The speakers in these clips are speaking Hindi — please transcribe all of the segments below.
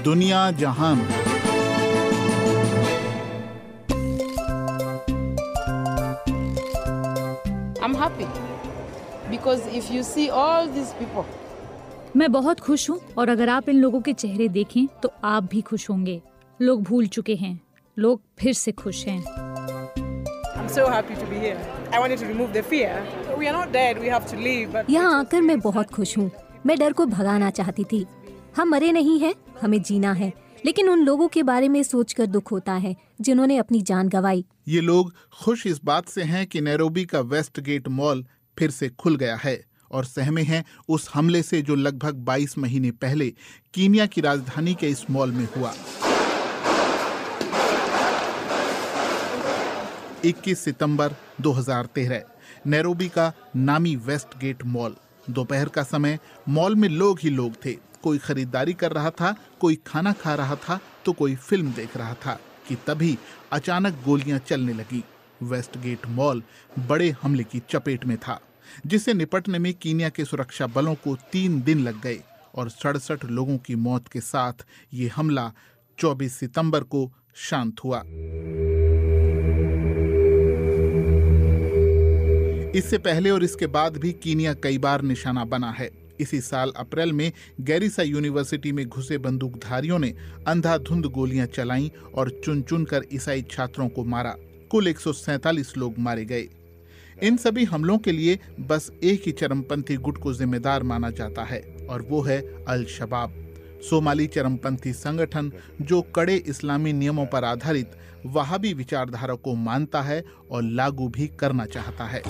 दुनिया जहान। I'm happy because if you see all these people. मैं बहुत खुश हूँ और अगर आप इन लोगों के चेहरे देखें तो आप भी खुश होंगे। लोग भूल चुके हैं, लोग फिर से खुश हैं। I'm so happy to be here. I wanted to remove the fear. We are not dead, we have to leave. But यहाँ आकर मैं बहुत खुश हूँ। मैं डर को भगाना चाहती थी। हम मरे नहीं हैं, हमें जीना है। लेकिन उन लोगों के बारे में सोचकर दुख होता है जिन्होंने अपनी जान गंवाई। ये लोग खुश इस बात से हैं कि नैरोबी का वेस्ट गेट मॉल फिर से खुल गया है और सहमे हैं उस हमले से जो लगभग 22 महीने पहले कीनिया की राजधानी के इस मॉल में हुआ। 21 सितंबर 2013 नैरोबी का नामी वेस्ट गेट मॉल। दोपहर का समय मॉल में लोग ही लोग थे। कोई खरीदारी कर रहा था, कोई खाना खा रहा था तो कोई फिल्म देख रहा था कि तभी अचानक गोलियां चलने लगी। वेस्ट गेट मॉल बड़े हमले की चपेट में था जिससे निपटने में कीनिया के सुरक्षा बलों को 3 दिन लग गए और 67 लोगों की मौत के साथ ये हमला 24 सितंबर को शांत हुआ। इससे पहले और इसके बाद भी कीनिया कई बार निशाना बना है। इसी साल अप्रैल में गैरिसा यूनिवर्सिटी में घुसे बंदूकधारियों ने अंधाधुंध गोलियां चलाईं और चुन चुन कर ईसाई छात्रों को मारा। कुल 147 लोग मारे गए। इन सभी हमलों के लिए बस एक ही चरमपंथी गुट को जिम्मेदार माना जाता है और वो है अल शबाब, सोमाली चरमपंथी संगठन जो कड़े इस्लामी नियमों पर आधारित वहाबी विचारधारा को मानता है और लागू भी करना चाहता है।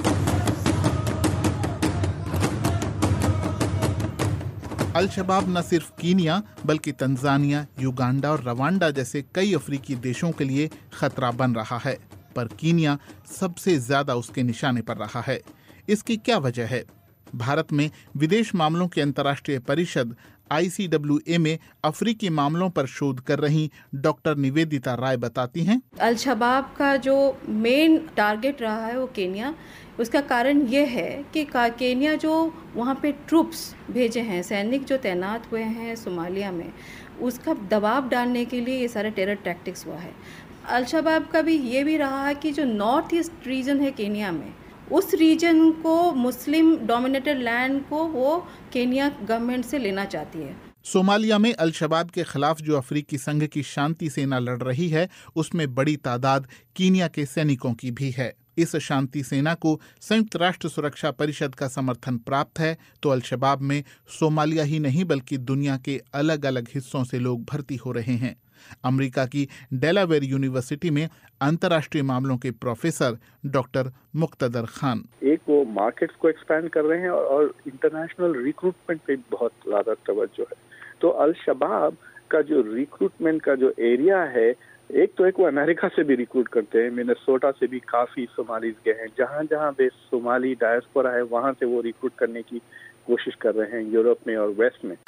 अल शबाब न सिर्फ कीनिया बल्कि तंजानिया, युगांडा और रवांडा जैसे कई अफ्रीकी देशों के लिए खतरा बन रहा है, पर कीनिया सबसे ज्यादा उसके निशाने पर रहा है। इसकी क्या वजह है? भारत में विदेश मामलों की अंतर्राष्ट्रीय परिषद ICWA में अफ्रीकी मामलों पर शोध कर रही डॉक्टर निवेदिता राय बताती हैं। अल शबाब का जो मेन टारगेट रहा है वो केनिया। उसका कारण ये है कि केनिया जो वहाँ पे ट्रूप्स भेजे हैं, सैनिक जो तैनात हुए हैं सोमालिया में, उसका दबाव डालने के लिए ये सारे टेरर टैक्टिक्स हुआ है। अल शबाब का भी ये भी रहा है कि जो नॉर्थ ईस्ट रीजन है केनिया में, उस रीजन को मुस्लिम डोमिनेटेड लैंड को वो केनिया गवर्नमेंट से लेना चाहती है। सोमालिया में अल शबाब के खिलाफ जो अफ्रीकी संघ की शांति सेना लड़ रही है उसमें बड़ी तादाद कीनिया के सैनिकों की भी है। इस शांति सेना को संयुक्त राष्ट्र सुरक्षा परिषद का समर्थन प्राप्त है तो अल शबाब में सोमालिया ही नहीं बल्कि दुनिया के अलग अलग हिस्सों से लोग भर्ती हो रहे हैं। अमेरिका की डेलावेयर यूनिवर्सिटी में अंतर्राष्ट्रीय मामलों के प्रोफेसर डॉक्टर मुक्तदर खान एक वो मार्केट्स को एक्सपैंड कर रहे हैं और इंटरनेशनल रिक्रूटमेंट पे बहुत ज्यादा तवज्जो है। तो अल शबाब का जो रिक्रूटमेंट का जो एरिया है, एक तो एक वो अमेरिका से भी रिक्रूट करते हैं, मिनेसोटा से भी काफी सोमालीज गए हैं। जहाँ जहाँ भी सोमाली डायस्पोरा है वहाँ से वो रिक्रूट करने की कोशिश कर रहे हैं यूरोप में और वेस्ट में।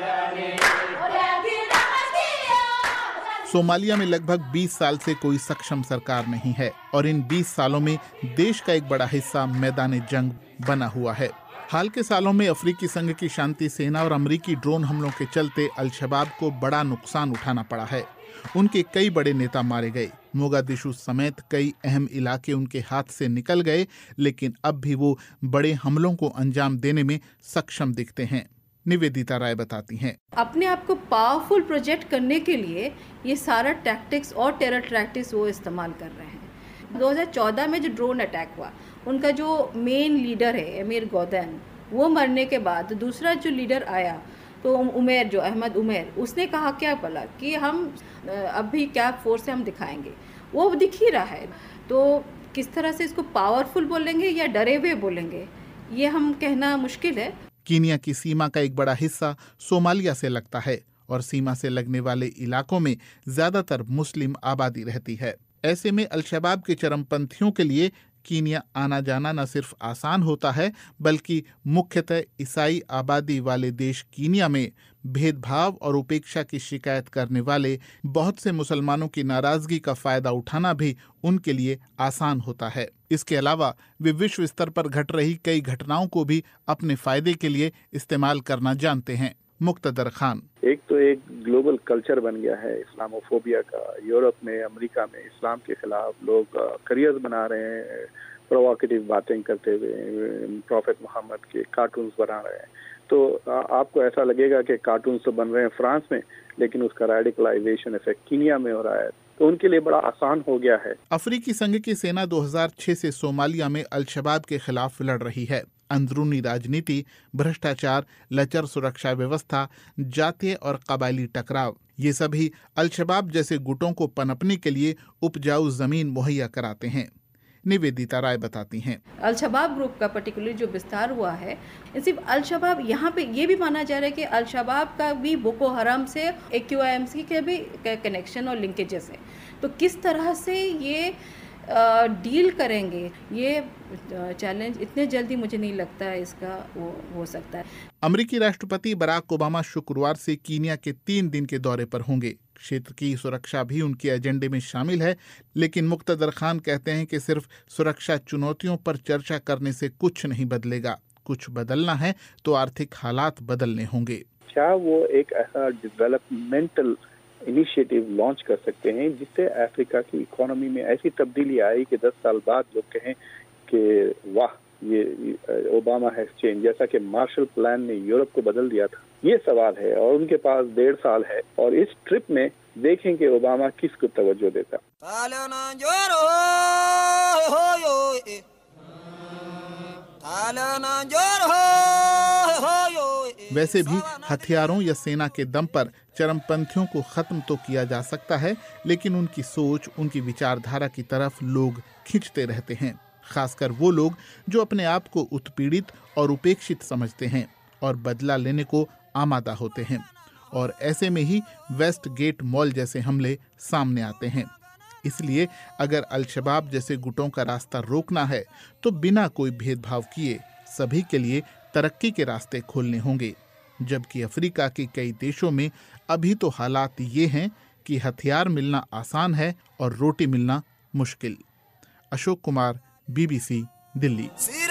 सोमालिया में लगभग 20 साल से कोई सक्षम सरकार नहीं है और इन 20 सालों में देश का एक बड़ा हिस्सा मैदान जंग बना हुआ है। हाल के सालों में अफ्रीकी संघ की शांति सेना और अमेरिकी ड्रोन हमलों के चलते अल शबाब को बड़ा नुकसान उठाना पड़ा है। उनके कई बड़े नेता मारे गए। मोगादिशु समेत कई अहम इलाके उनके हाथ से निकल गए, लेकिन अब भी वो बड़े हमलों को अंजाम देने में सक्षम दिखते हैं। निवेदिता राय बताती हैं। अपने आप को पावरफुल प्रोजेक्ट करने के लिए ये सारा टैक्टिक्स और टेरर टैक्टिक्स वो इस्तेमाल कर रहे हैं। 2014 में जो ड्रोन अटैक हुआ, उनका जो मेन लीडर है अमीर गौदैन, वो मरने के बाद दूसरा जो लीडर आया तो उमेर, जो अहमद उमेर, उसने कहा क्या बोला कि हम अभी क्या फोर्स से हम दिखाएंगे। वो दिख ही रहा है। तो किस तरह से इसको पावरफुल बोलेंगे या डरे हुए बोलेंगे, ये हम कहना मुश्किल है। कीनिया की सीमा का एक बड़ा हिस्सा सोमालिया से लगता है और सीमा से लगने वाले इलाकों में ज्यादातर मुस्लिम आबादी रहती है। ऐसे में अल शबाब के चरमपंथियों के लिए कीनिया आना जाना न सिर्फ आसान होता है बल्कि मुख्यतः ईसाई आबादी वाले देश कीनिया में भेदभाव और उपेक्षा की शिकायत करने वाले बहुत से मुसलमानों की नाराजगी का फायदा उठाना भी उनके लिए आसान होता है। इसके अलावा वे विश्व स्तर पर घट रही कई घटनाओं को भी अपने फायदे के लिए इस्तेमाल करना जानते हैं। मुक्तदर खान। एक तो एक ग्लोबल कल्चर बन गया है इस्लामोफोबिया का। यूरोप में, अमेरिका में इस्लाम के खिलाफ लोग करियर बना रहे हैं, प्रोवोकेटिव बातें करते हुए प्रॉफेट मोहम्मद के कार्टून्स बना रहे हैं। तो आपको ऐसा लगेगा कि कार्टून्स तो बन रहे हैं फ्रांस में, लेकिन उसका रेडिकलाइजेशन इफेक्ट कीनिया में हो रहा है, तो उनके लिए बड़ा आसान हो गया है। अफ्रीकी संघ की सेना 2006 से सोमालिया में अल-शबाब के खिलाफ लड़ रही है। अंदरूनी राजनीति, भ्रष्टाचार, लचर सुरक्षा व्यवस्था, जातीय और कबायली टकराव, ये सभी अल-शबाब जैसे गुटों को पनपने के लिए उपजाऊ जमीन मुहैया कराते हैं। निवेदिता राय बताती हैं। अल-शबाब ग्रुप का पर्टिकुलर जो विस्तार हुआ है, सिर्फ अल-शबाब, यहाँ पे ये भी माना जा रहा है कि अल-शबाब का भी बोको हराम से AQIMC के भी कनेक्शन और लिंकेजेस है। तो किस तरह से ये डील करेंगे, ये चैलेंज इतने जल्दी मुझे नहीं लगता इसका वो हो सकता है। अमेरिकी राष्ट्रपति बराक ओबामा शुक्रवार से कीनिया के 3 दिन के दौरे पर होंगे। क्षेत्र की सुरक्षा भी उनके एजेंडे में शामिल है, लेकिन मुक्तदर खान कहते हैं कि सिर्फ सुरक्षा चुनौतियों पर चर्चा करने से कुछ नहीं बदलेगा। कुछ बदलना है तो आर्थिक हालात बदलने होंगे। क्या वो एक ऐसा डेवलपमेंटल इनिशिएटिव लॉन्च कर सकते हैं जिससे अफ्रीका की इकोनॉमी में ऐसी तब्दीली आई कि 10 साल बाद लोग कहें कि वाह, ये ओबामा हैज चेंज, जैसा कि मार्शल प्लान ने यूरोप को बदल दिया था। ये सवाल है और उनके पास 1.5 साल है और इस ट्रिप में देखें कि ओबामा किसको तवज्जो देता। वैसे भी हथियारों या सेना के दम पर चरमपंथियों को खत्म तो किया जा सकता है, लेकिन उनकी सोच, उनकी विचारधारा की तरफ लोग खींचते रहते हैं, खासकर वो लोग जो अपने आप को उत्पीड़ित और उपेक्षित समझते हैं और बदला लेने को आमादा होते हैं। और ऐसे में ही वेस्ट गेट मॉल जैसे हमले सामने आते हैं। इसलिए अगर अल-शबाब जैसे गुटों का रास्ता रोकना है तो बिना कोई भेदभाव किए सभी के लिए तरक्की के रास्ते खोलने होंगे। जबकि अफ्रीका के कई देशों में अभी तो हालात ये हैं कि हथियार मिलना आसान है और रोटी मिलना मुश्किल। अशोक कुमार, BBC, दिल्ली।